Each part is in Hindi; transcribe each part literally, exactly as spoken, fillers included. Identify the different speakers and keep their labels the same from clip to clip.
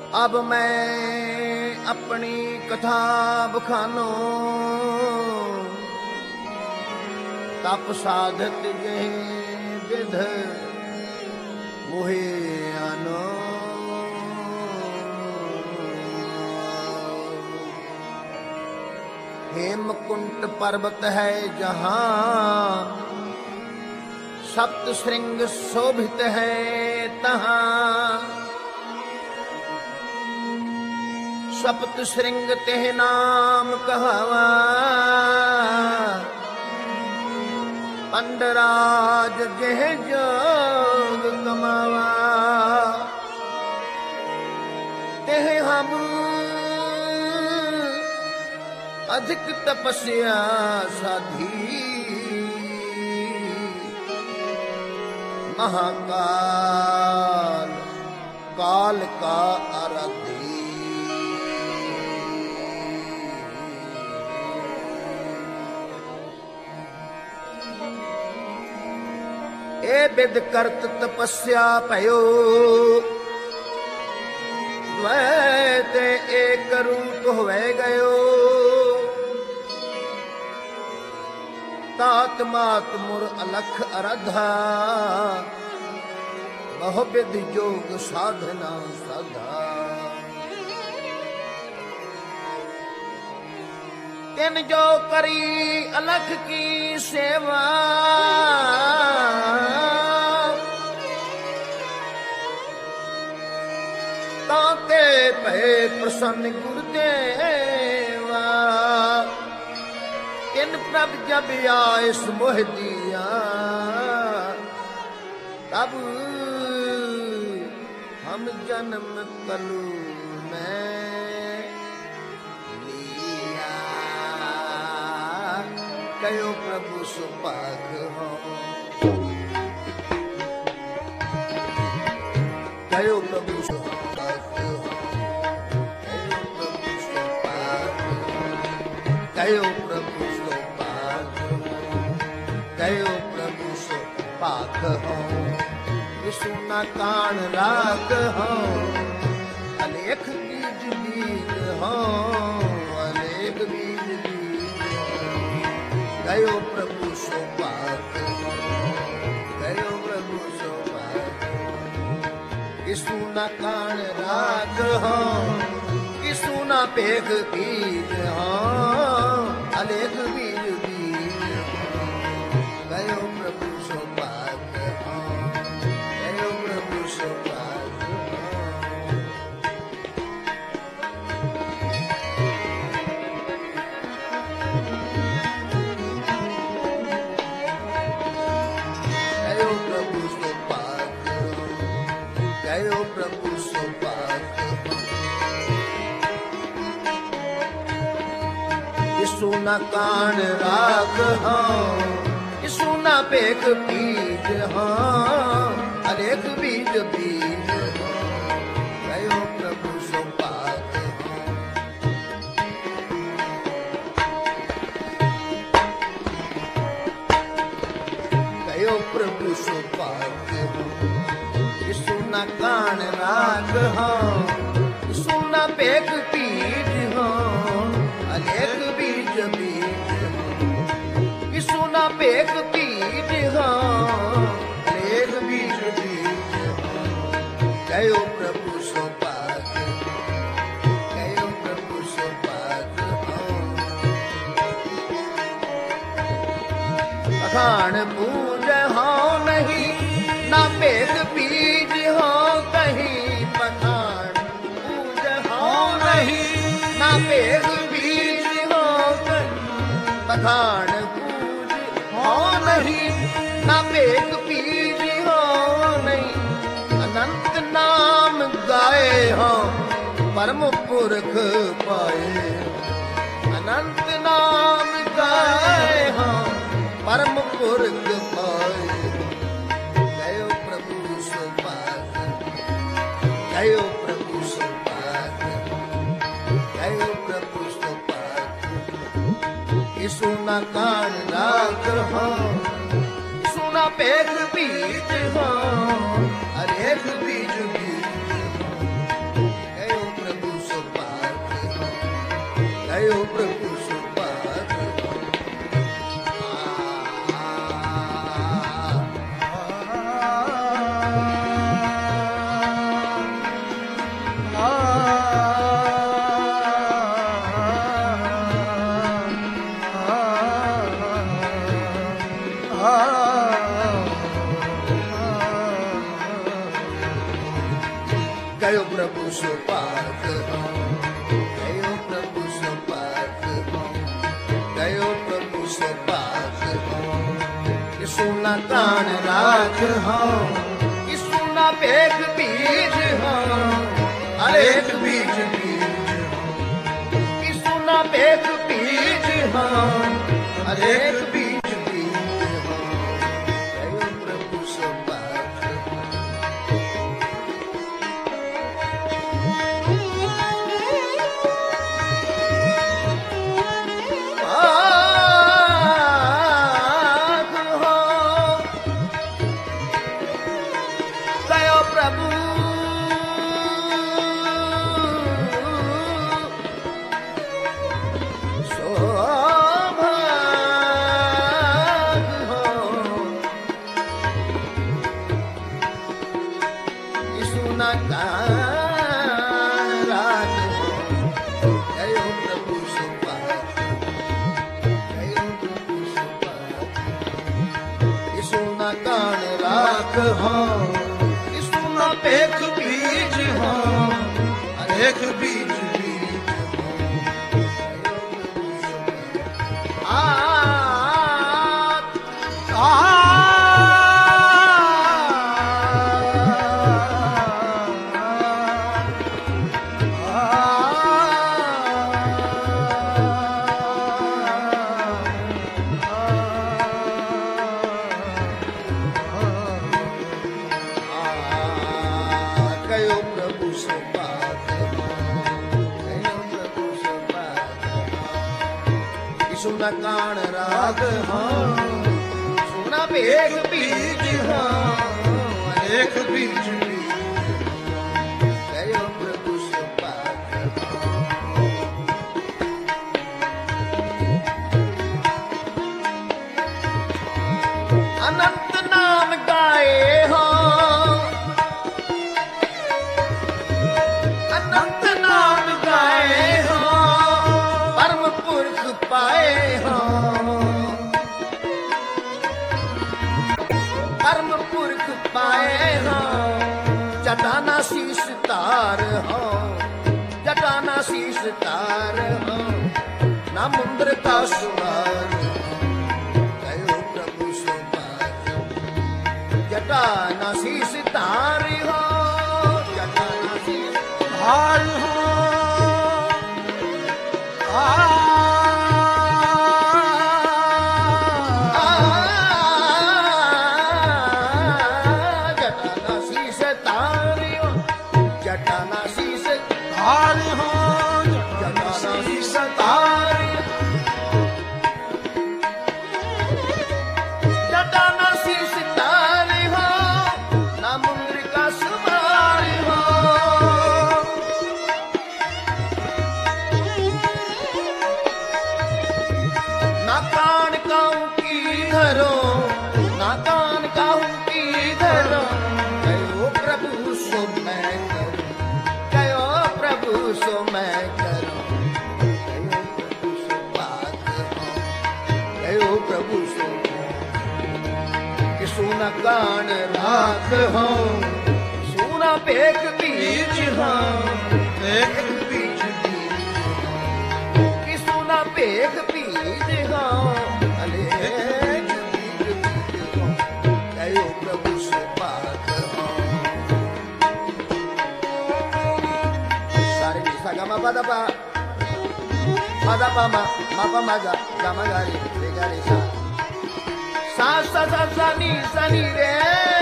Speaker 1: अब मैं अपनी कथा बखानो, तप साधत ये विध मोहे आनो। हेमकुंट पर्वत है जहां, सप्त श्रृंग शोभित है तहां। सप्त श्रृंग तेह नाम कहवा, पंडराज जेह जोग कमावा। तेह हम अधिक तपस्या साधी, महाकाल काल का आराधी। ए विद करत तपस्या भयो, द्वैत एक रूप होवे गयो। तात मात मुर अलख अरधा, बहुविध योग साधना सदा। तिन जो करी अलख की सेवा, ताते पे प्रसन्न गुरुदेवा। तिन प्रभ जब आयस मोह दिया, तब हम जन्म कलू में लिया। कयो प्रभु सुपाग हो, कयो प्रभु सुपाग हो, कयो प्रभु सुपाग हो, कयो प्रभु कयो प्रभु सुपाग हो। विष्णु न कान राग हो, अलेख बीज बीज हो, अलेख बीज बीज हो। कयो प्रभु सुपाग हो, कयो प्रभु सुपाग हो। विष्णु न कान राग हो, विष्णु न पेख बीज हो, अलेख बीज बीज हो। कयो प्रभु सुपाग हो, कयो प्रभु सुपाग हो। कयो प्रभु सुपाग हो, कयो प्रभु सुपाग हो। यीशु न कान राग हो, सुना पेख बीज हो, अनेक बीज बीज हो। कयो प्रभु सुपाग हो, कयो प्रभु सुपाग हो। सुना कान राग हो, सुना पेख बीज हो, अनेक बीज बीज हो। सुना पेख बीज हो, अनेक बीज बीज हो। कयो प्रभु सुपाग हो, कयो प्रभु सुपाग हो। पखाण पूज हो नहीं, ना पेख बीज हो कहीं। पखाण पूज हो नहीं, ना पेख बीज हो कहीं। पखाण हो नहीं, ना पेख बीज हो नहीं। अनंत नाम गाए हो, परम पुरख पाए। अनंत नाम गाए हो, परम पुरख पाए। कयो प्रभु सुपाग, कयो प्रभु सुपाग, कयो प्रभु सुपाग। यीशु न कान राग हो, सुना पेख बीज हो, अनेक बीज बीज हो। कयो गयो प्रभु सो पाक हो, गयो प्रभु सो पाक हो, गयो प्रभु सो पाक हो। यीशु ना कान राख हो, यीशु ना पेख बीज हो, अनेक बीज बीज हो, यीशु ना पेख बीज हो, अनेक बीज बीज हो, गयो प्रभु सो पाक हो। यीशु ना पेख बीज हो, अनेक बीज बीज हो। आ आ सुना कान राग हो, सुना पेख बीज हो, अनेक बीज बीज गयो प्रभु सो पाक हो। अनंत नाम गाए हो, अनंत नाम गाए हो, परम पुरख पाए हो, परम पुरख पाए हो। जटाना शीश तार हो, जटाना शीश तार हो, ना मुंद्र का सुमार हो, गयो प्रभु सो पाक हो। जटाना शीश तार हो, जटाना शीश तार हो, आ सुना कान राख हो, सुना पेख बीज हो, पेख बीज बीज हो, कि सुना पेख बीज हो, अनेक बीज बीज हो, गयो प्रभु सो पाक हो। सारे निसा गा मा पा दा पा, पा दा पा मा, मा पा मा गा, गा मा गा रे, रे गा रे सा, सा सा सा सा नी सा नी रे,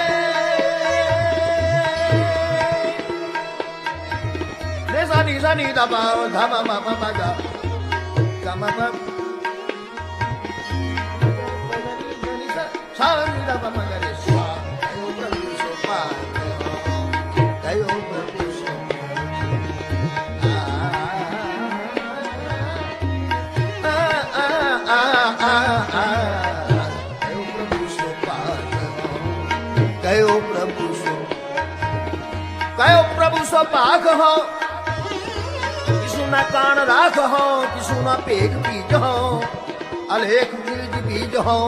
Speaker 1: रे सा नी सा नी दा पा धा मा मा पा मा गा, गा मा पा, सा नी दा पा मा गा रे सा, गयो प्रभु सो पाक हो, गयो प्रभु सो आ आ आ आ आ गयो प्रभु सो, गयो प्रभु सो पाक हो। किसु ना कान राख हो, किसु ना पेख बीज हो, अलेख बीज बीज हो।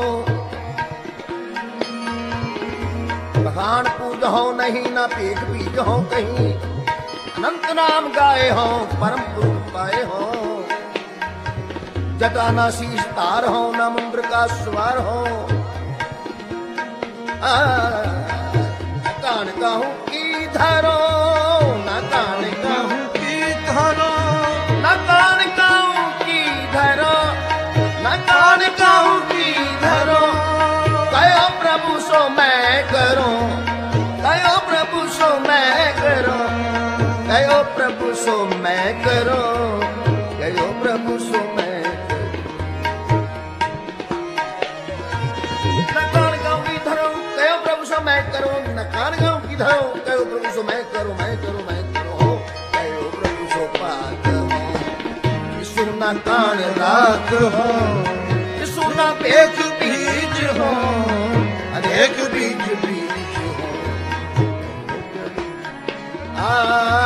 Speaker 1: बखान पूज हो नहीं, ना पेख बीज हो कहीं, अनंत नाम गाए हो परम पुरुष पाए हो जटाना शीश तार हो न मुंद्र का सवार हो कान कहूँ की धरो न कान कहूँ की धरो न कान कहूँ की धरो न कान कहूँ की धरो कहो प्रभु सो मैं करूं कहो प्रभु सो मैं करूं कहो प्रभु सो मैं करूं कहो प्रभु सो मैं मैं करो न कान गाँव की धरो कहो प्रभु सो मैं करो मैं करो मैं करो कहो प्रभु सो पाक हो सुना कान राख हो सुना एक बीज हो अनेक बीज बीज हो आ